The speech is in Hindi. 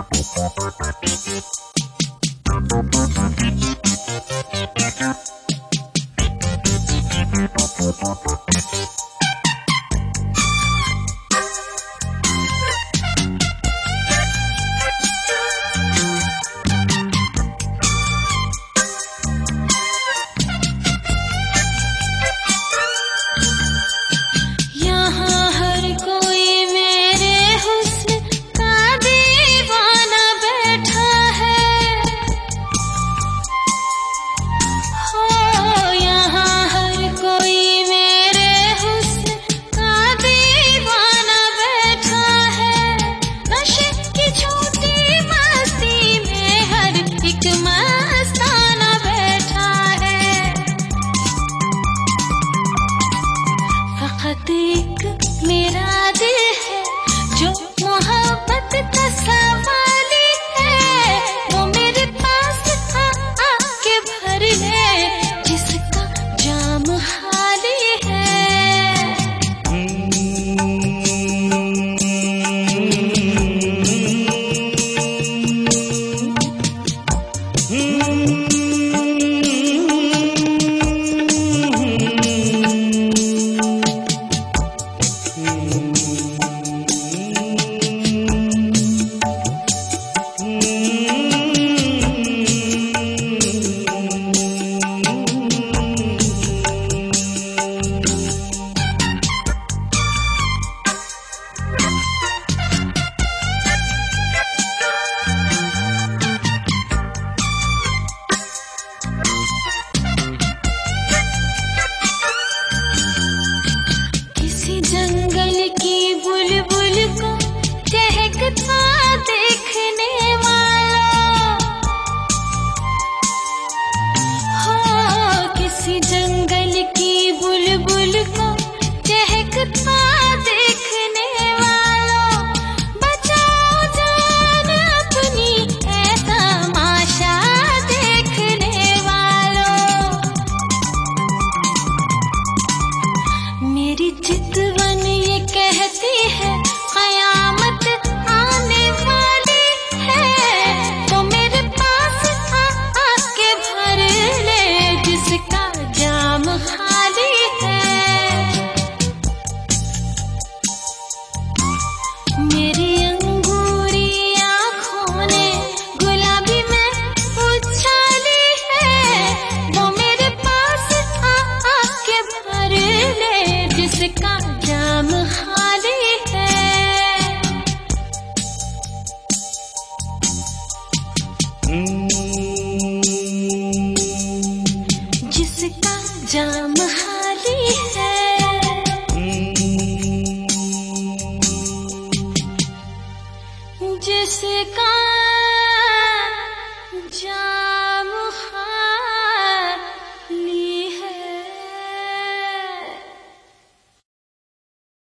एक मेरा दिल है जो मोहब्बत का सवाली है, वो मेरे पास आके भर ले जिसका जाम खाली है। जंगल की बुलबुल को चहकता देखने वाला हो, किसी जंगल की बुलबुल को चहकता देखने वाला, बचाओ जान अपनी ऐ तमाशा देखने वालों। मेरी चितवन ये कहती है कयामत आने वाली है, तो मेरे पास आके भर ले जिसका जाम खाली है। मेरी अंगूरी आँखों ने गुलाबी में उछाली है, वो मेरे पास आके भर ले जिसका जाम खाली है। जिसका जाम खाली है, जिसका